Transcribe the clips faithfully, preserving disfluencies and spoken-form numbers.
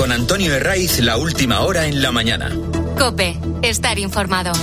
Con Antonio Herraiz, la última hora en la mañana. COPE, estar informado.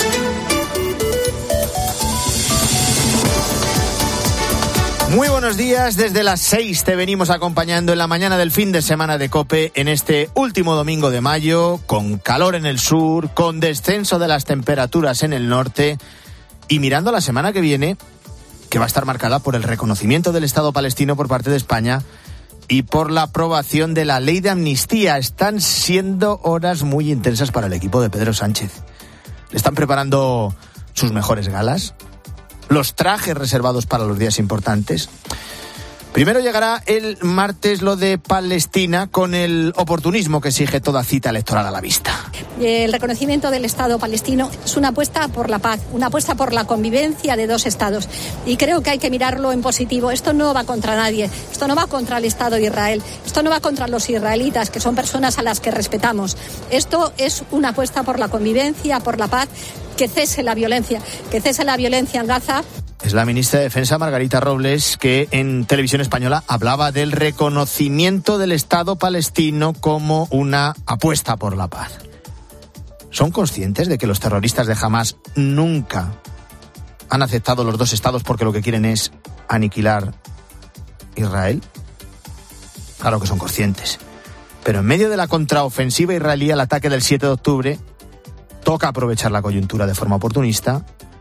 Muy buenos días, desde las seis te venimos acompañando en la mañana del fin de semana de COPE en este último domingo de mayo, con calor en el sur, con descenso de las temperaturas en el norte y mirando la semana que viene, que va a estar marcada por el reconocimiento del Estado palestino por parte de España y por la aprobación de la ley de amnistía. Están siendo horas muy intensas para el equipo de Pedro Sánchez. Le están preparando sus mejores galas, los trajes reservados para los días importantes. Primero llegará el martes lo de Palestina, con el oportunismo que exige toda cita electoral a la vista. El reconocimiento del Estado palestino es una apuesta por la paz, una apuesta por la convivencia de dos estados. Y creo que hay que mirarlo en positivo. Esto no va contra nadie, esto no va contra el Estado de Israel, esto no va contra los israelitas, que son personas a las que respetamos. Esto es una apuesta por la convivencia, por la paz, que cese la violencia, que cese la violencia en Gaza. Es la ministra de Defensa, Margarita Robles, que en Televisión Española hablaba del reconocimiento del Estado palestino como una apuesta por la paz. ¿Son conscientes de que los terroristas de Hamás nunca han aceptado los dos estados porque lo que quieren es aniquilar Israel? Claro que son conscientes. Pero en medio de la contraofensiva israelí al ataque del siete de octubre, toca aprovechar la coyuntura de forma oportunista.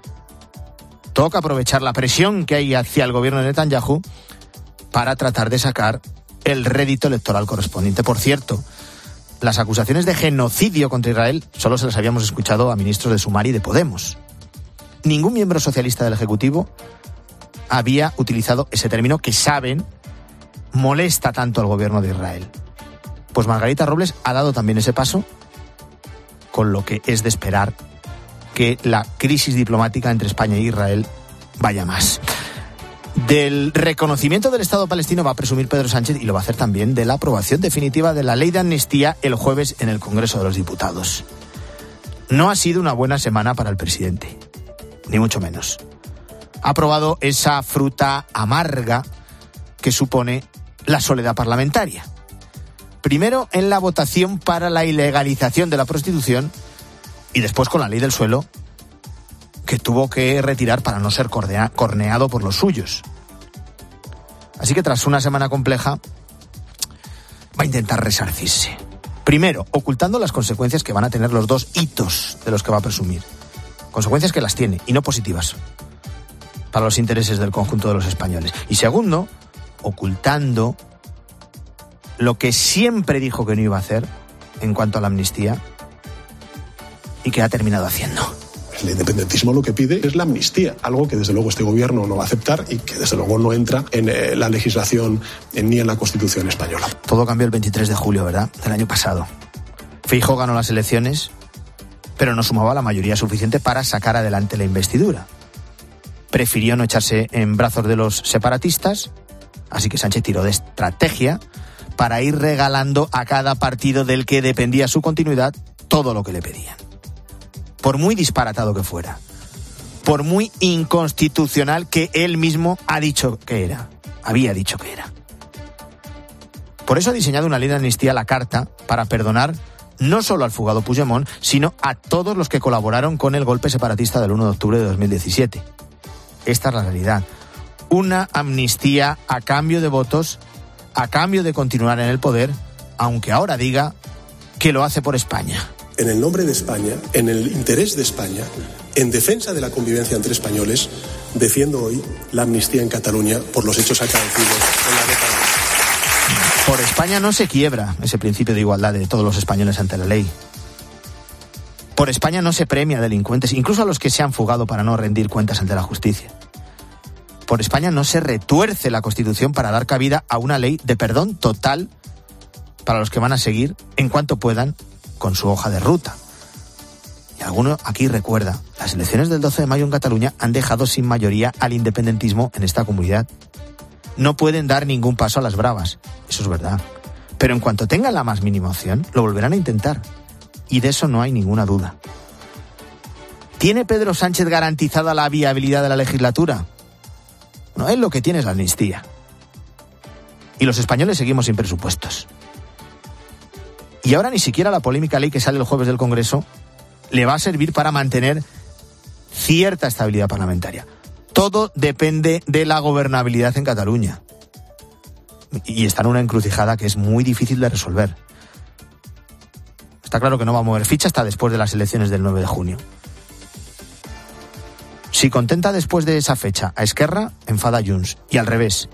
Toca aprovechar la presión que hay hacia el gobierno de Netanyahu para tratar de sacar el rédito electoral correspondiente. Por cierto, las acusaciones de genocidio contra Israel solo se las habíamos escuchado a ministros de Sumar y de Podemos. Ningún miembro socialista del Ejecutivo había utilizado ese término que, saben, molesta tanto al gobierno de Israel. Pues Margarita Robles ha dado también ese paso, con lo que es de esperar que la crisis diplomática entre España e Israel vaya más. Del reconocimiento del Estado palestino va a presumir Pedro Sánchez, y lo va a hacer también de la aprobación definitiva de la ley de amnistía el jueves en el Congreso de los Diputados. No ha sido una buena semana para el presidente, ni mucho menos. Ha aprobado esa fruta amarga que supone la soledad parlamentaria. Primero en la votación para la ilegalización de la prostitución, y después con la ley del suelo, que tuvo que retirar para no ser cordea, corneado por los suyos. Así que tras una semana compleja, va a intentar resarcirse. Primero, ocultando las consecuencias que van a tener los dos hitos de los que va a presumir. Consecuencias que las tiene, y no positivas, para los intereses del conjunto de los españoles. Y segundo, ocultando lo que siempre dijo que no iba a hacer en cuanto a la amnistía, y que ha terminado haciendo. El independentismo lo que pide es la amnistía, algo que desde luego este gobierno no va a aceptar y que desde luego no entra en eh, la legislación eh, ni en la Constitución española. Todo cambió el veintitrés de julio, ¿verdad?, del año pasado. Feijóo ganó las elecciones, pero no sumaba la mayoría suficiente para sacar adelante la investidura. Prefirió no echarse en brazos de los separatistas, así que Sánchez tiró de estrategia para ir regalando a cada partido del que dependía su continuidad todo lo que le pedían. Por muy disparatado que fuera, por muy inconstitucional que él mismo ha dicho que era, había dicho que era. Por eso ha diseñado una ley de amnistía a la carta para perdonar no solo al fugado Puigdemont, sino a todos los que colaboraron con el golpe separatista del uno de octubre de dos mil diecisiete. Esta es la realidad. Una amnistía a cambio de votos, a cambio de continuar en el poder, aunque ahora diga que lo hace por España. En el nombre de España, en el interés de España, en defensa de la convivencia entre españoles, defiendo hoy la amnistía en Cataluña por los hechos acaecidos en la década. Por España no se quiebra ese principio de igualdad de todos los españoles ante la ley. Por España no se premia a delincuentes, incluso a los que se han fugado para no rendir cuentas ante la justicia. Por España no se retuerce la Constitución para dar cabida a una ley de perdón total para los que van a seguir, en cuanto puedan, con su hoja de ruta. Y alguno aquí recuerda, las elecciones del doce de mayo en Cataluña han dejado sin mayoría al independentismo en esta comunidad. No pueden dar ningún paso a las bravas, eso es verdad. Pero en cuanto tengan la más mínima opción, lo volverán a intentar. Y de eso no hay ninguna duda. ¿Tiene Pedro Sánchez garantizada la viabilidad de la legislatura? No, él lo que tiene es la amnistía. Y los españoles seguimos sin presupuestos. Y ahora ni siquiera la polémica ley que sale el jueves del Congreso le va a servir para mantener cierta estabilidad parlamentaria. Todo depende de la gobernabilidad en Cataluña. Y está en una encrucijada que es muy difícil de resolver. Está claro que no va a mover ficha hasta después de las elecciones del nueve de junio. Si contenta después de esa fecha a Esquerra, enfada a Junts. Y al revés.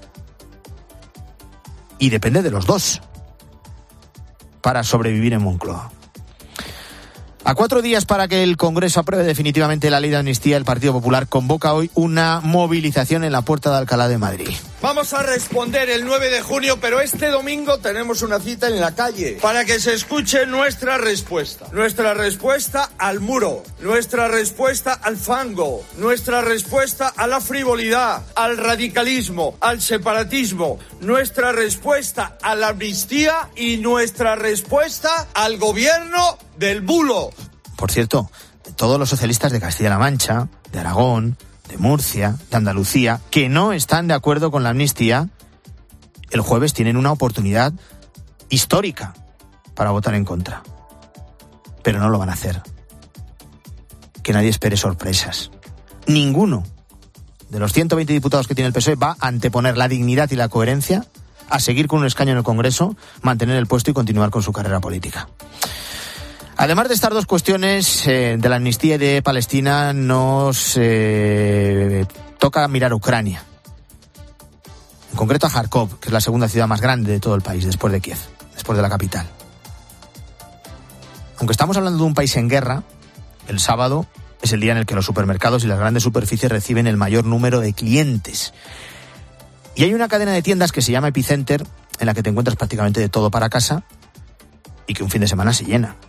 Y depende de los dos para sobrevivir en Moncloa. A cuatro días para que el Congreso apruebe definitivamente la ley de amnistía, el Partido Popular convoca hoy una movilización en la Puerta de Alcalá de Madrid. Vamos a responder el nueve de junio, pero este domingo tenemos una cita en la calle para que se escuche nuestra respuesta. Nuestra respuesta al muro, nuestra respuesta al fango, nuestra respuesta a la frivolidad, al radicalismo, al separatismo, nuestra respuesta a la amnistía y nuestra respuesta al gobierno del bulo. Por cierto, todos los socialistas de Castilla-La Mancha, de Aragón, de Murcia, de Andalucía, que no están de acuerdo con la amnistía, el jueves tienen una oportunidad histórica para votar en contra. Pero no lo van a hacer. Que nadie espere sorpresas. Ninguno de los ciento veinte diputados que tiene el P S O E va a anteponer la dignidad y la coherencia a seguir con un escaño en el Congreso, mantener el puesto y continuar con su carrera política. Además de estas dos cuestiones eh, de la amnistía y de Palestina, nos eh, toca mirar a Ucrania. En concreto a Kharkov, que es la segunda ciudad más grande de todo el país, después de Kiev, después de la capital. Aunque estamos hablando de un país en guerra, el sábado es el día en el que los supermercados y las grandes superficies reciben el mayor número de clientes. Y hay una cadena de tiendas que se llama Epicenter, en la que te encuentras prácticamente de todo para casa y que un fin de semana se llena.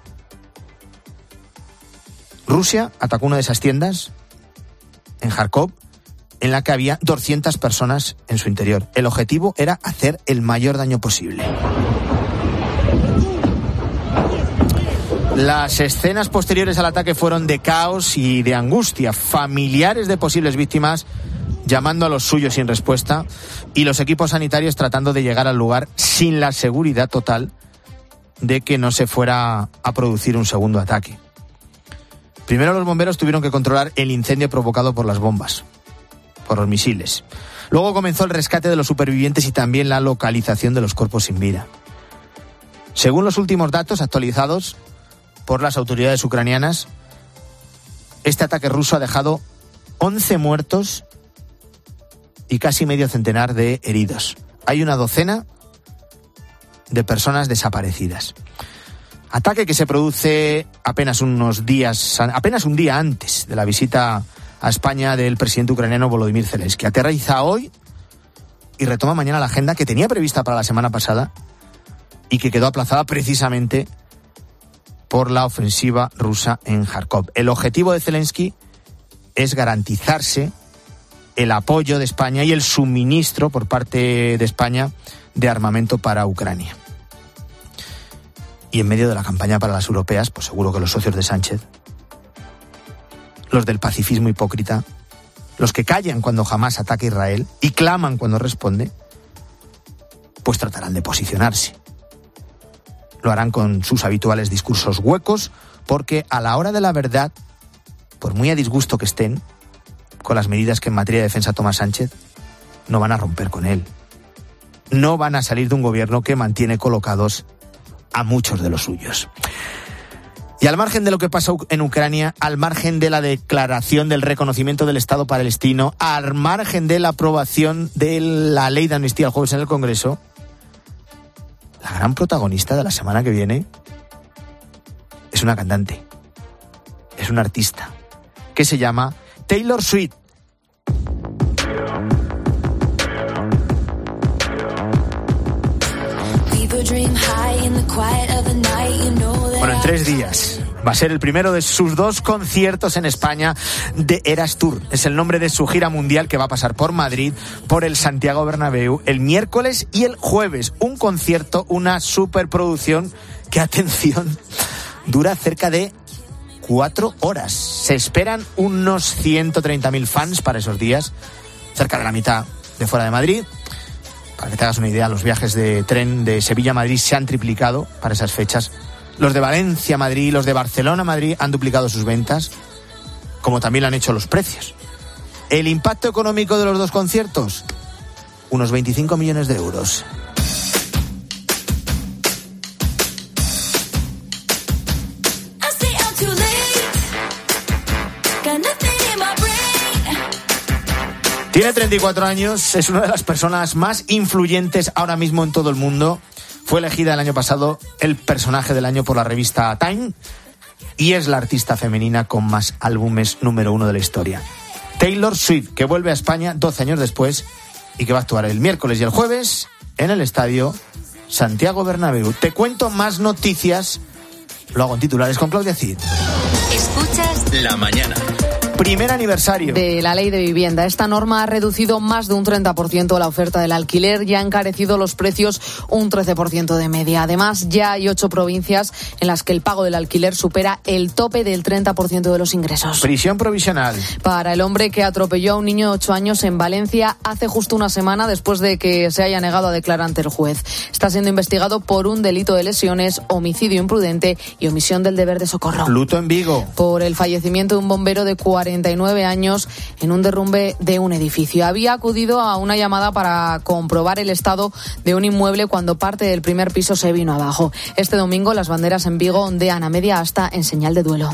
Rusia atacó una de esas tiendas en Kharkov, en la que había doscientas personas en su interior. El objetivo era hacer el mayor daño posible. Las escenas posteriores al ataque fueron de caos y de angustia. Familiares de posibles víctimas llamando a los suyos sin respuesta y los equipos sanitarios tratando de llegar al lugar sin la seguridad total de que no se fuera a producir un segundo ataque. Primero los bomberos tuvieron que controlar el incendio provocado por las bombas, por los misiles. Luego comenzó el rescate de los supervivientes y también la localización de los cuerpos sin vida. Según los últimos datos actualizados por las autoridades ucranianas, este ataque ruso ha dejado once muertos y casi medio centenar de heridos. Hay una docena de personas desaparecidas. Ataque que se produce apenas unos días, apenas un día antes de la visita a España del presidente ucraniano Volodymyr Zelensky. Aterriza hoy y retoma mañana la agenda que tenía prevista para la semana pasada y que quedó aplazada precisamente por la ofensiva rusa en Kharkov. El objetivo de Zelensky es garantizarse el apoyo de España y el suministro por parte de España de armamento para Ucrania. Y en medio de la campaña para las europeas, pues seguro que los socios de Sánchez, los del pacifismo hipócrita, los que callan cuando jamás ataca a Israel y claman cuando responde, pues tratarán de posicionarse. Lo harán con sus habituales discursos huecos, porque a la hora de la verdad, por muy a disgusto que estén con las medidas que en materia de defensa toma Sánchez, no van a romper con él. No van a salir de un gobierno que mantiene colocados a muchos de los suyos. Y al margen de lo que pasa en Ucrania, al margen de la declaración del reconocimiento del Estado palestino, al margen de la aprobación de la ley de amnistía el jueves en el Congreso, la gran protagonista de la semana que viene es una cantante, es una artista, que se llama Taylor Swift. Bueno, en tres días va a ser el primero de sus dos conciertos en España de Eras Tour. Es el nombre de su gira mundial que va a pasar por Madrid, por el Santiago Bernabéu, el miércoles y el jueves. Un concierto, una superproducción que, atención, dura cerca de cuatro horas. Se esperan unos ciento treinta mil fans para esos días, cerca de la mitad de fuera de Madrid. Para que te hagas una idea, los viajes de tren de Sevilla a Madrid se han triplicado para esas fechas. Los de Valencia a Madrid, los de Barcelona a Madrid han duplicado sus ventas, como también lo han hecho los precios. El impacto económico de los dos conciertos, unos veinticinco millones de euros. Tiene treinta y cuatro años, es una de las personas más influyentes ahora mismo en todo el mundo. Fue elegida el año pasado el personaje del año por la revista Time y es la artista femenina con más álbumes número uno de la historia. Taylor Swift, que vuelve a España doce años después y que va a actuar el miércoles y el jueves en el estadio Santiago Bernabéu. Te cuento más noticias, lo hago en titulares con Claudia Cid. Escuchas La mañana. Primer aniversario de la ley de vivienda. Esta norma ha reducido más de un treinta por ciento la oferta del alquiler y ha encarecido los precios un trece por ciento de media. Además, ya hay ocho provincias en las que el pago del alquiler supera el tope del treinta por ciento de los ingresos. Prisión provisional para el hombre que atropelló a un niño de ocho años en Valencia hace justo una semana después de que se haya negado a declarar ante el juez. Está siendo investigado por un delito de lesiones, homicidio imprudente y omisión del deber de socorro. Luto en Vigo por el fallecimiento de un bombero de cuarenta y nueve años en un derrumbe de un edificio. Había acudido a una llamada para comprobar el estado de un inmueble cuando parte del primer piso se vino abajo. Este domingo las banderas en Vigo ondean a media asta en señal de duelo.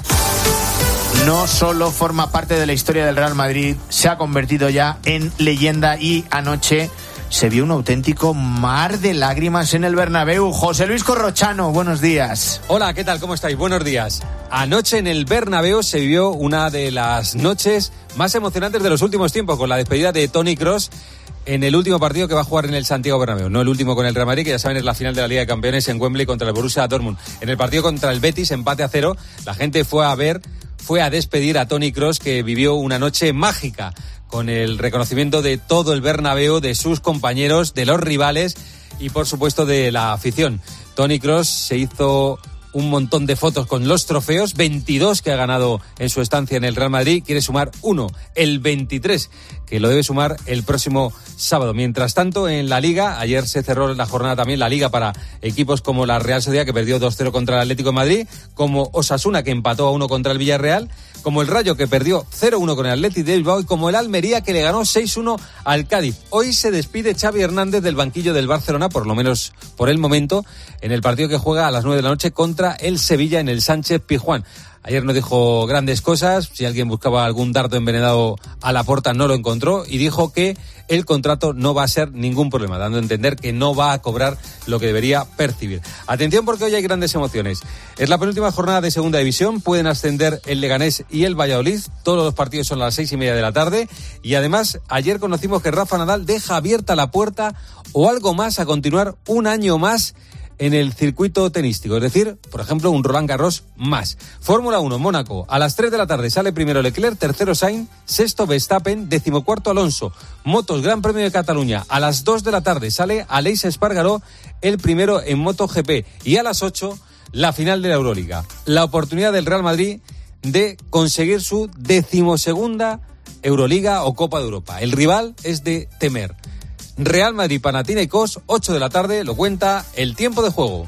No solo forma parte de la historia del Real Madrid, se ha convertido ya en leyenda y anoche se vio un auténtico mar de lágrimas en el Bernabéu. José Luis Corrochano, buenos días. Hola, ¿qué tal? ¿Cómo estáis? Buenos días. Anoche en el Bernabéu se vivió una de las noches más emocionantes de los últimos tiempos, con la despedida de Toni Kroos en el último partido que va a jugar en el Santiago Bernabéu. No el último con el Real Madrid, que ya saben es la final de la Liga de Campeones en Wembley contra el Borussia Dortmund. En el partido contra el Betis, empate a cero, la gente fue a ver, fue a despedir a Toni Kroos, que vivió una noche mágica, con el reconocimiento de todo el Bernabéu, de sus compañeros, de los rivales y por supuesto de la afición. Toni Kroos se hizo un montón de fotos con los trofeos, veintidós que ha ganado en su estancia en el Real Madrid, quiere sumar uno, el veintitrés, que lo debe sumar el próximo sábado. Mientras tanto, en la Liga, ayer se cerró la jornada también, la Liga para equipos como la Real Sociedad, que perdió dos cero contra el Atlético de Madrid, como Osasuna, que empató a uno contra el Villarreal, como el Rayo, que perdió cero uno con el Athletic de Bilbao, y como el Almería, que le ganó seis uno al Cádiz. Hoy se despide Xavi Hernández del banquillo del Barcelona, por lo menos por el momento, en el partido que juega a las nueve de la noche contra el Sevilla en el Sánchez Pizjuán. Ayer nos dijo grandes cosas, si alguien buscaba algún dardo envenenado a Laporta no lo encontró, y dijo que el contrato no va a ser ningún problema, dando a entender que no va a cobrar lo que debería percibir. Atención, porque hoy hay grandes emociones. Es la penúltima jornada de Segunda División, pueden ascender el Leganés y el Valladolid, todos los partidos son a las seis y media de la tarde, y además ayer conocimos que Rafa Nadal deja abierta la puerta o algo más a continuar un año más en el circuito tenístico, es decir, por ejemplo, un Roland Garros más. Fórmula uno, Mónaco, a las tres de la tarde sale primero Leclerc, tercero Sainz, sexto Verstappen, decimocuarto Alonso. Motos, Gran Premio de Cataluña, a las dos de la tarde sale Aleix Espargaró, el primero en MotoGP, y a las ocho la final de la Euroliga. La oportunidad del Real Madrid de conseguir su decimosegunda Euroliga o Copa de Europa. El rival es de temer. Real Madrid Panathinaikos, ocho de la tarde, lo cuenta El Tiempo de Juego.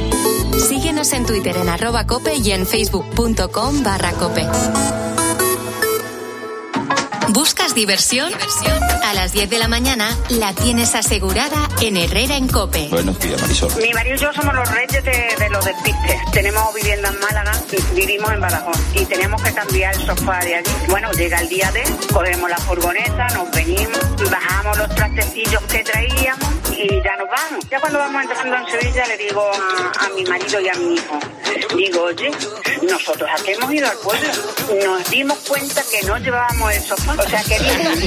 Síguenos en Twitter en arroba cope y en facebook.com barra cope. ¿Buscas diversión? A las diez de la mañana la tienes asegurada en Herrera en Cope. Buenos días, Marisol. Mi marido y yo somos los reyes de, de los despistes. Tenemos vivienda en Málaga, vivimos en Badajoz y tenemos que cambiar el sofá de allí. Bueno, llega el día de, cogemos la furgoneta, nos venimos, bajamos los trastecillos que traíamos y ya nos vamos. Ya cuando vamos entrando en Sevilla le digo a, a mi marido y a mi hijo, digo, oye, nosotros aquí hemos ido al pueblo, nos dimos cuenta que no llevábamos el sofá. O sea, que viene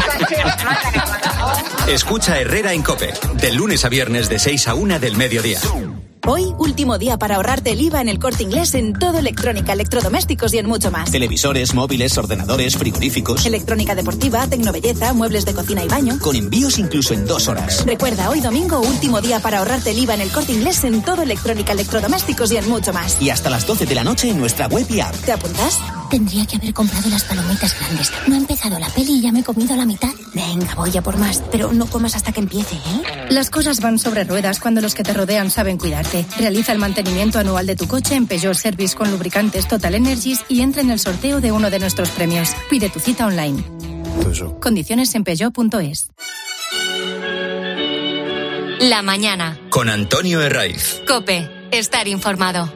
Escucha Herrera en Cope, de lunes a viernes de seis a una del mediodía. Hoy, último día para ahorrarte el I V A en El Corte Inglés en todo electrónica, electrodomésticos y en mucho más. Televisores, móviles, ordenadores, frigoríficos. Electrónica deportiva, tecnobelleza, muebles de cocina y baño. Con envíos incluso en dos horas. Recuerda, hoy domingo, último día para ahorrarte el I V A en El Corte Inglés en todo electrónica, electrodomésticos y en mucho más. Y hasta las doce de la noche en nuestra web y app. ¿Te apuntas? Tendría que haber comprado las palomitas grandes. No ha empezado la peli y ya me he comido la mitad. Venga, voy a por más, pero no comas hasta que empiece, ¿eh? Las cosas van sobre ruedas cuando los que te rodean saben cuidarte. Realiza el mantenimiento anual de tu coche en Peugeot Service con lubricantes Total Energies y entra en el sorteo de uno de nuestros premios. Pide tu cita online. Peugeot. Condiciones en peugeot punto es. La mañana. Con Antonio Herraiz. COPE. Estar informado.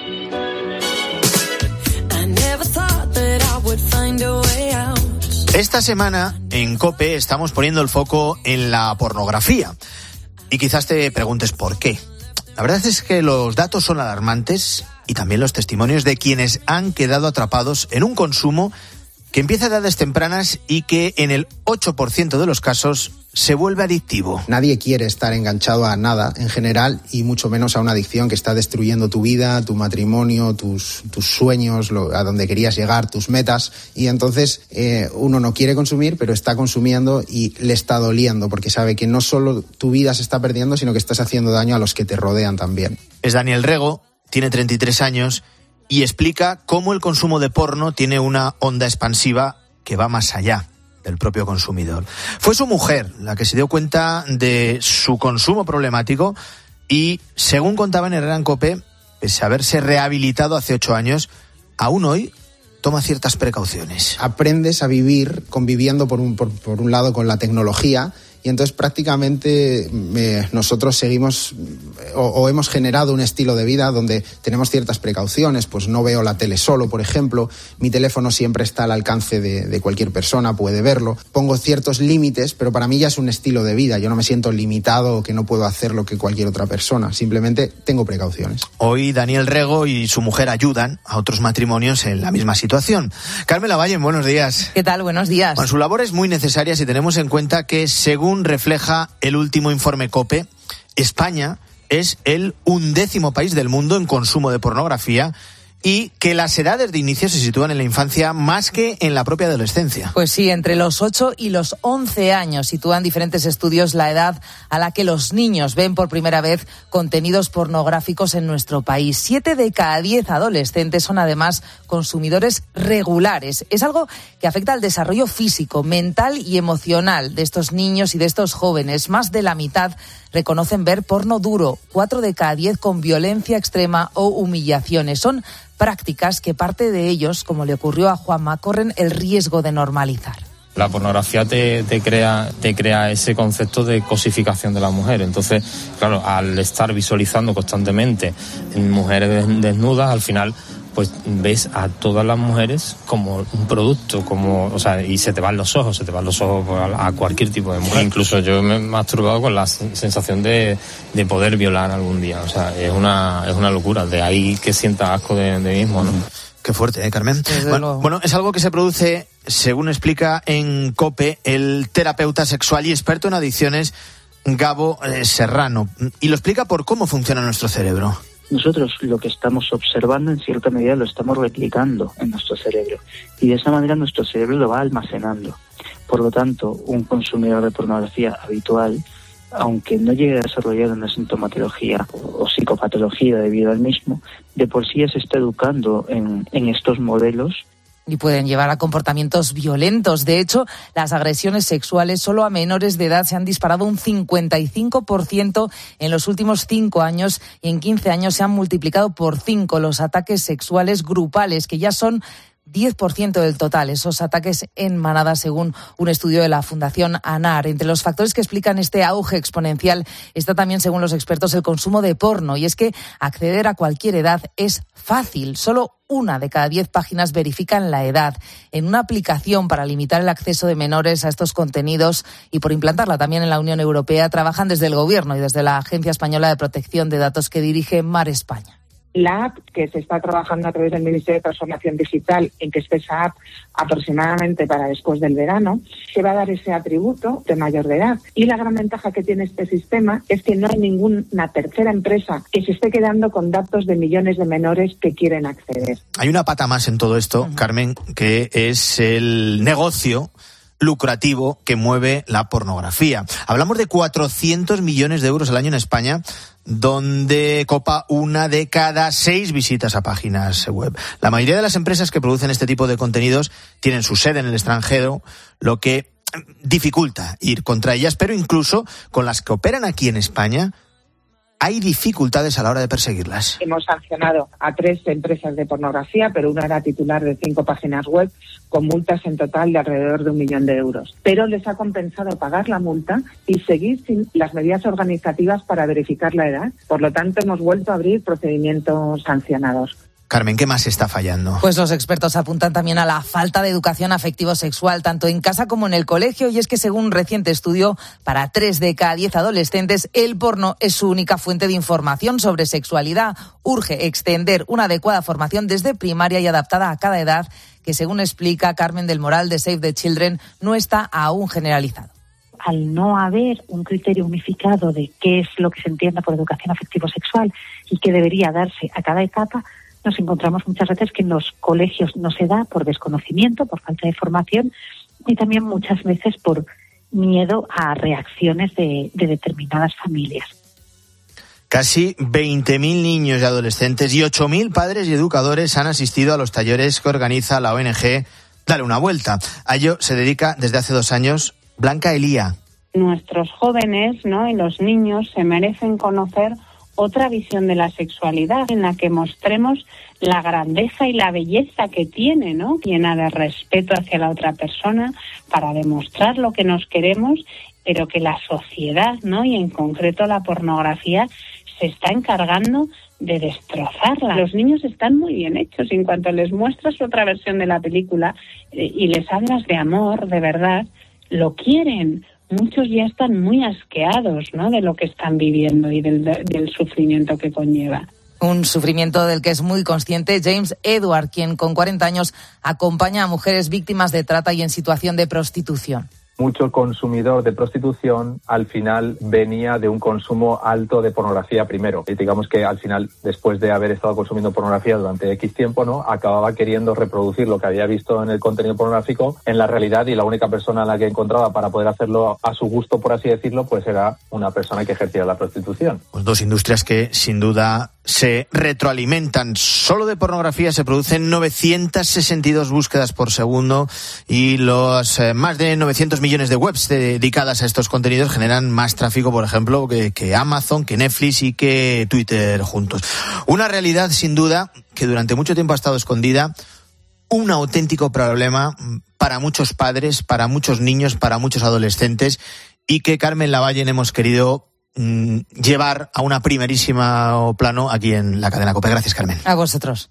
Esta semana en COPE estamos poniendo el foco en la pornografía. Y quizás te preguntes por qué. La verdad es que los datos son alarmantes y también los testimonios de quienes han quedado atrapados en un consumo que empieza a edades tempranas y que en el ocho por ciento de los casos se vuelve adictivo. Nadie quiere estar enganchado a nada en general y mucho menos a una adicción que está destruyendo tu vida, tu matrimonio, tus, tus sueños, lo, a donde querías llegar, tus metas. Y entonces eh, uno no quiere consumir, pero está consumiendo y le está doliendo porque sabe que no solo tu vida se está perdiendo, sino que estás haciendo daño a los que te rodean también. Es Daniel Rego, tiene treinta y tres años y explica cómo el consumo de porno tiene una onda expansiva que va más allá del propio consumidor. Fue su mujer la que se dio cuenta de su consumo problemático y, según contaba en Herrera en COPE, pese a haberse rehabilitado hace ocho años, aún hoy toma ciertas precauciones. Aprendes a vivir conviviendo por un, por, por un lado con la tecnología. Y entonces prácticamente eh, nosotros seguimos o, o hemos generado un estilo de vida donde tenemos ciertas precauciones, pues no veo la tele solo, por ejemplo, mi teléfono siempre está al alcance de, de cualquier persona, puede verlo, pongo ciertos límites, pero para mí ya es un estilo de vida, yo no me siento limitado o que no puedo hacer lo que cualquier otra persona, simplemente tengo precauciones. Hoy Daniel Rego y su mujer ayudan a otros matrimonios en la misma situación. Carmen Lavalle, buenos días. ¿Qué tal? Buenos días. Bueno, su labor es muy necesaria si tenemos en cuenta que, según refleja el último informe COPE, España es el undécimo país del mundo en consumo de pornografía y que las edades de inicio se sitúan en la infancia más que en la propia adolescencia. Pues sí, entre los ocho y los once años sitúan diferentes estudios la edad a la que los niños ven por primera vez contenidos pornográficos en nuestro país. Siete de cada diez adolescentes son además consumidores regulares. Es algo que afecta al desarrollo físico, mental y emocional de estos niños y de estos jóvenes. Más de la mitad reconocen ver porno duro, cuatro de cada diez con violencia extrema o humillaciones. Son prácticas que parte de ellos, como le ocurrió a Juanma, corren el riesgo de normalizar. La pornografía te, te crea te crea ese concepto de cosificación de la mujer. Entonces, claro, al estar visualizando constantemente mujeres desnudas, al final pues ves a todas las mujeres como un producto, como, o sea, y se te van los ojos, se te van los ojos a, a cualquier tipo de mujer. Incluso yo me he masturbado con la sensación de, de poder violar algún día, o sea, es una es una locura, de ahí que sienta asco de, de mí mismo, ¿no? Qué fuerte, ¿eh, Carmen? Bueno, bueno, es algo que se produce, según explica en COPE el terapeuta sexual y experto en adicciones, Gabo eh, Serrano, y lo explica por cómo funciona nuestro cerebro. Nosotros lo que estamos observando en cierta medida lo estamos replicando en nuestro cerebro y de esa manera nuestro cerebro lo va almacenando. Por lo tanto, un consumidor de pornografía habitual, aunque no llegue a desarrollar una sintomatología o psicopatología debido al mismo, de por sí ya se está educando en, en estos modelos. Y pueden llevar a comportamientos violentos. De hecho, las agresiones sexuales solo a menores de edad se han disparado un cincuenta y cinco por ciento en los últimos cinco años y en quince años se han multiplicado por cinco los ataques sexuales grupales, que ya son diez por ciento del total, esos ataques en manada, según un estudio de la Fundación ANAR. Entre los factores que explican este auge exponencial está también, según los expertos, el consumo de porno. Y es que acceder a cualquier edad es fácil. Solo una de cada diez páginas verifican la edad. En una aplicación para limitar el acceso de menores a estos contenidos y por implantarla también en la Unión Europea, trabajan desde el Gobierno y desde la Agencia Española de Protección de Datos que dirige Mar España. La app que se está trabajando a través del Ministerio de Transformación Digital, en que esté esa app aproximadamente para después del verano, se va a dar ese atributo de mayor de edad. Y la gran ventaja que tiene este sistema es que no hay ninguna tercera empresa que se esté quedando con datos de millones de menores que quieren acceder. Hay una pata más en todo esto, uh-huh. Carmen, que es el negocio lucrativo que mueve la pornografía. Hablamos de cuatrocientos millones de euros al año en España, donde copa una de cada seis visitas a páginas web. La mayoría de las empresas que producen este tipo de contenidos tienen su sede en el extranjero, lo que dificulta ir contra ellas, pero incluso con las que operan aquí en España hay dificultades a la hora de perseguirlas. Hemos sancionado a tres empresas de pornografía, pero una era titular de cinco páginas web, con multas en total de alrededor de un millón de euros. Pero les ha compensado pagar la multa y seguir sin las medidas organizativas para verificar la edad. Por lo tanto, hemos vuelto a abrir procedimientos sancionados. Carmen, ¿qué más está fallando? Pues los expertos apuntan también a la falta de educación afectivo-sexual, tanto en casa como en el colegio, y es que según un reciente estudio, para tres de cada diez adolescentes, el porno es su única fuente de información sobre sexualidad. Urge extender una adecuada formación desde primaria y adaptada a cada edad, que según explica Carmen del Moral de Save the Children, no está aún generalizado. Al no haber un criterio unificado de qué es lo que se entiende por educación afectivo-sexual y qué debería darse a cada etapa, nos encontramos muchas veces que en los colegios no se da por desconocimiento, por falta de formación y también muchas veces por miedo a reacciones de, de determinadas familias. Casi veinte mil niños y adolescentes y ocho mil padres y educadores han asistido a los talleres que organiza la O N G Dale una Vuelta. A ello se dedica desde hace dos años Blanca Elía. Nuestros jóvenes, ¿no?, y los niños se merecen conocer otra visión de la sexualidad en la que mostremos la grandeza y la belleza que tiene, ¿no?, llena de respeto hacia la otra persona, para demostrar lo que nos queremos, pero que la sociedad, ¿no?, y en concreto la pornografía, se está encargando de destrozarla. Los niños están muy bien hechos. En cuanto les muestras otra versión de la película eh, y les hablas de amor, de verdad, lo quieren. Muchos ya están muy asqueados, ¿no?, de lo que están viviendo y del, del sufrimiento que conlleva. Un sufrimiento del que es muy consciente James Edward, quien con cuarenta años acompaña a mujeres víctimas de trata y en situación de prostitución. Mucho consumidor de prostitución al final venía de un consumo alto de pornografía primero. Y digamos que al final, después de haber estado consumiendo pornografía durante X tiempo, ¿no?, acababa queriendo reproducir lo que había visto en el contenido pornográfico en la realidad, y la única persona a la que encontraba para poder hacerlo a su gusto, por así decirlo, pues era una persona que ejercía la prostitución. Pues dos industrias que sin duda se retroalimentan. Solo de pornografía se producen novecientas sesenta y dos búsquedas por segundo, y los eh, más de novecientos millones de webs dedicadas a estos contenidos generan más tráfico, por ejemplo, que, que Amazon, que Netflix y que Twitter juntos. Una realidad, sin duda, que durante mucho tiempo ha estado escondida, un auténtico problema para muchos padres, para muchos niños, para muchos adolescentes, y que Carmen Lavallen hemos querido mm, llevar a una primerísima plano aquí en la cadena COPE. Gracias, Carmen. A vosotros.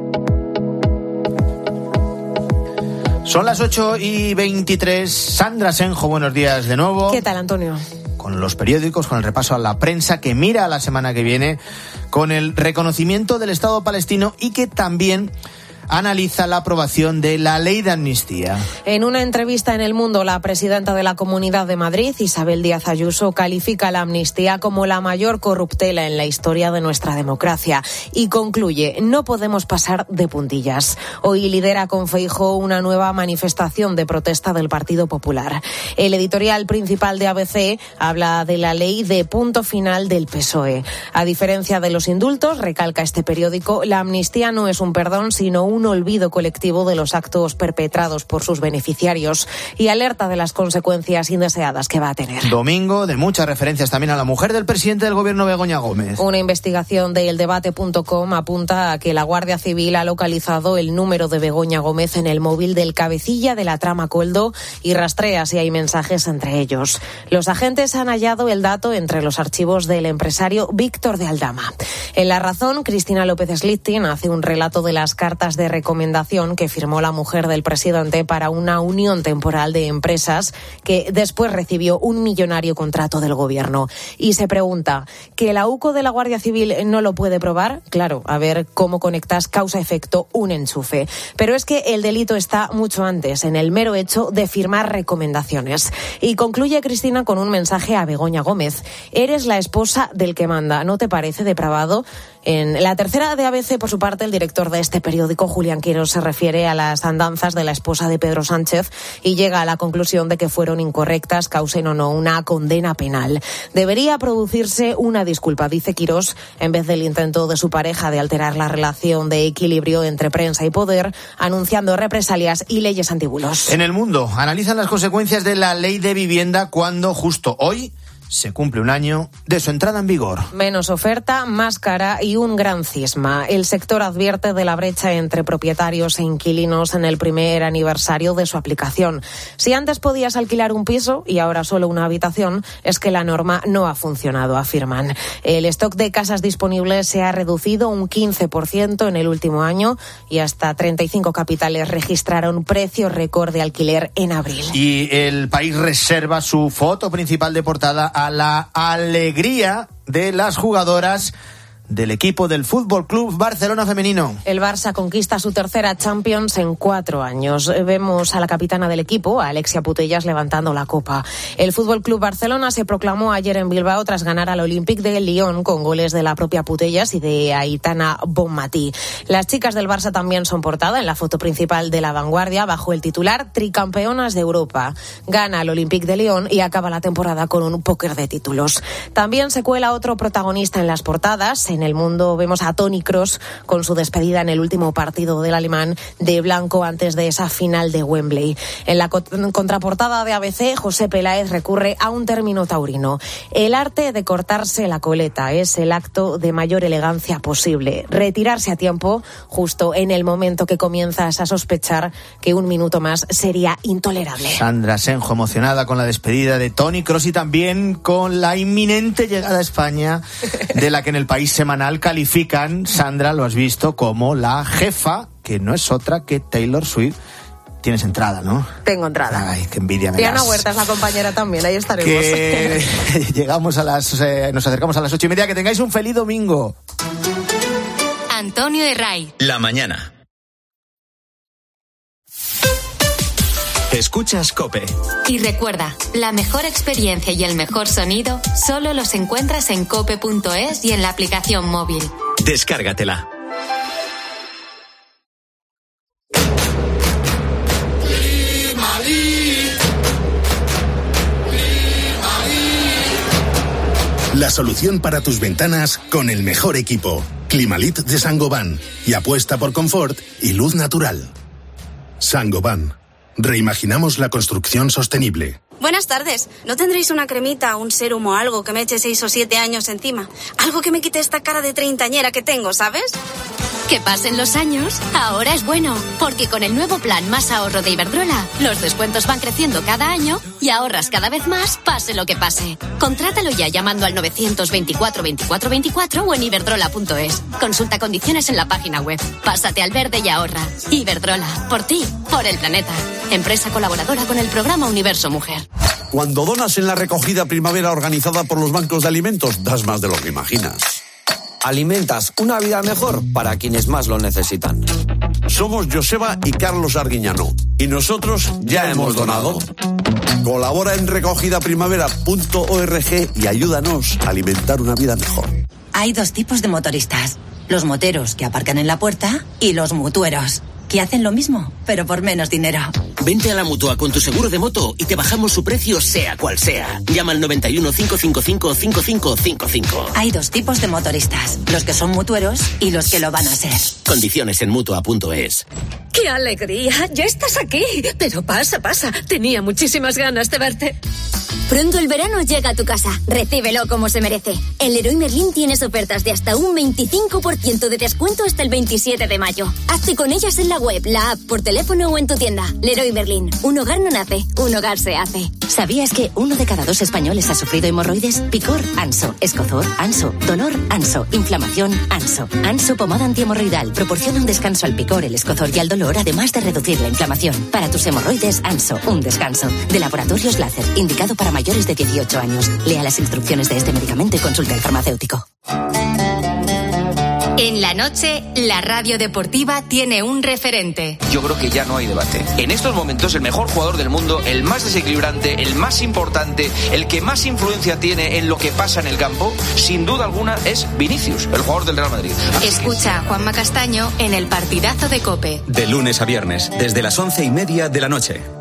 Son las ocho y veintitrés. Sandra Senjo, buenos días de nuevo. ¿Qué tal, Antonio? Con los periódicos, con el repaso a la prensa que mira a la semana que viene, con el reconocimiento del Estado palestino y que también analiza la aprobación de la ley de amnistía. En una entrevista en El Mundo, la presidenta de la Comunidad de Madrid, Isabel Díaz Ayuso, califica la amnistía como la mayor corruptela en la historia de nuestra democracia y concluye: no podemos pasar de puntillas. Hoy lidera con Feijóo una nueva manifestación de protesta del Partido Popular. El editorial principal de A B C habla de la ley de punto final del P S O E. A diferencia de los indultos, recalca este periódico, la amnistía no es un perdón, sino un un olvido colectivo de los actos perpetrados por sus beneficiarios, y alerta de las consecuencias indeseadas que va a tener. Domingo de muchas referencias también a la mujer del presidente del gobierno, Begoña Gómez. Una investigación de el debate punto com apunta a que la Guardia Civil ha localizado el número de Begoña Gómez en el móvil del cabecilla de la trama Coldo y rastrea si hay mensajes entre ellos. Los agentes han hallado el dato entre los archivos del empresario Víctor de Aldama. En La Razón, Cristina López Slittin hace un relato de las cartas de recomendación que firmó la mujer del presidente para una unión temporal de empresas que después recibió un millonario contrato del gobierno. Y se pregunta, ¿que la UCO de la Guardia Civil no lo puede probar? Claro, a ver cómo conectas causa-efecto un enchufe. Pero es que el delito está mucho antes, en el mero hecho de firmar recomendaciones. Y concluye Cristina con un mensaje a Begoña Gómez. Eres la esposa del que manda, ¿no te parece depravado? En La Tercera de A B C, por su parte, el director de este periódico, Julián Quirós se refiere a las andanzas de la esposa de Pedro Sánchez y llega a la conclusión de que fueron incorrectas, causen o no una condena penal. Debería producirse una disculpa, dice Quirós, en vez del intento de su pareja de alterar la relación de equilibrio entre prensa y poder, anunciando represalias y leyes antibulos. En El Mundo analizan las consecuencias de la ley de vivienda cuando justo hoy se cumple un año de su entrada en vigor. Menos oferta, más cara y un gran cisma. El sector advierte de la brecha entre propietarios e inquilinos en el primer aniversario de su aplicación. Si antes podías alquilar un piso y ahora solo una habitación, es que la norma no ha funcionado, afirman. El stock de casas disponibles se ha reducido un quince por ciento en el último año y hasta treinta y cinco capitales registraron precio récord de alquiler en abril. Y El País reserva su foto principal de portada a la alegría de las jugadoras del equipo del Fútbol Club Barcelona femenino. El Barça conquista su tercera Champions en cuatro años. Vemos a la capitana del equipo, a Alexia Putellas, levantando la copa. El Fútbol Club Barcelona se proclamó ayer en Bilbao tras ganar al Olympique de Lyon con goles de la propia Putellas y de Aitana Bonmatí. Las chicas del Barça también son portada en la foto principal de La Vanguardia bajo el titular Tricampeonas de Europa. Gana el Olympique de Lyon y acaba la temporada con un póker de títulos. También se cuela otro protagonista en las portadas. En El Mundo vemos a Toni Kroos con su despedida en el último partido del alemán de blanco antes de esa final de Wembley. En la contraportada de A B C, José Peláez recurre a un término taurino. El arte de cortarse la coleta es el acto de mayor elegancia posible. Retirarse a tiempo, justo en el momento que comienzas a sospechar que un minuto más sería intolerable. Sandra Senjo emocionada con la despedida de Toni Kroos y también con la inminente llegada a España de la que en El País semanal califican, Sandra, lo has visto, como la jefa, que no es otra que Taylor Swift. Tienes entrada, ¿no? Tengo entrada. Ay, qué envidia me das. Diana Huerta es la compañera también, ahí estaremos. Que llegamos a las, eh, nos acercamos a las ocho y media. Que tengáis un feliz domingo. Antonio de Ray. La mañana. Escuchas COPE. Y recuerda, la mejor experiencia y el mejor sonido solo los encuentras en cope punto es y en la aplicación móvil. Descárgatela. La solución para tus ventanas con el mejor equipo. Climalit de Saint-Gobain. Y apuesta por confort y luz natural. Saint-Gobain. Reimaginamos la construcción sostenible. Buenas tardes. ¿No tendréis una cremita, un serum o algo que me eche seis o siete años encima? Algo que me quite esta cara de treintañera que tengo, ¿sabes? Que pasen los años, ahora es bueno, porque con el nuevo plan Más Ahorro de Iberdrola, los descuentos van creciendo cada año y ahorras cada vez más, pase lo que pase. Contrátalo ya llamando al novecientos veinticuatro veinticuatro veinticuatro o en iberdrola punto es. Consulta condiciones en la página web. Pásate al verde y ahorra. Iberdrola, por ti, por el planeta. Empresa colaboradora con el programa Universo Mujer. Cuando donas en la recogida primavera organizada por los bancos de alimentos, das más de lo que imaginas. Alimentas una vida mejor para quienes más lo necesitan. Somos Joseba y Carlos Arguiñano y nosotros ya hemos donado. Colabora en recogida primavera punto org y ayúdanos a alimentar una vida mejor. Hay dos tipos de motoristas. Los moteros que aparcan en la puerta y los mutueros, que hacen lo mismo, pero por menos dinero. Vente a la Mutua con tu seguro de moto y te bajamos su precio sea cual sea. Llama al noventa y uno, cinco cinco cinco, cinco cinco cinco cinco. Hay dos tipos de motoristas, los que son mutueros y los que lo van a ser. Condiciones en Mutua punto es. ¡Qué alegría! ¡Ya estás aquí! Pero pasa, pasa. Tenía muchísimas ganas de verte. Pronto el verano llega a tu casa. Recíbelo como se merece. En Leroy Merlin tienes ofertas de hasta un veinticinco por ciento de descuento hasta el veintisiete de mayo. Hazte con ellas en la web, la app, por teléfono o en tu tienda. Leroy Merlin. Un hogar no nace, un hogar se hace. ¿Sabías que uno de cada dos españoles ha sufrido hemorroides? Picor, Anso. Escozor, Anso. Dolor, Anso. Inflamación, Anso. Anso pomada antihemorroidal proporciona un descanso al picor, el escozor y al dolor, además de reducir la inflamación. Para tus hemorroides, Anso. Un descanso. De Laboratorios Láser. Indicado para mayores de dieciocho años. Lea las instrucciones de este medicamento y consulte al farmacéutico. En la noche, la radio deportiva tiene un referente. Yo creo que ya no hay debate. En estos momentos, el mejor jugador del mundo, el más desequilibrante, el más importante, el que más influencia tiene en lo que pasa en el campo, sin duda alguna, es Vinicius, el jugador del Real Madrid. Así Escucha a Juanma Castaño en el partidazo de COPE. De lunes a viernes, desde las once y media de la noche.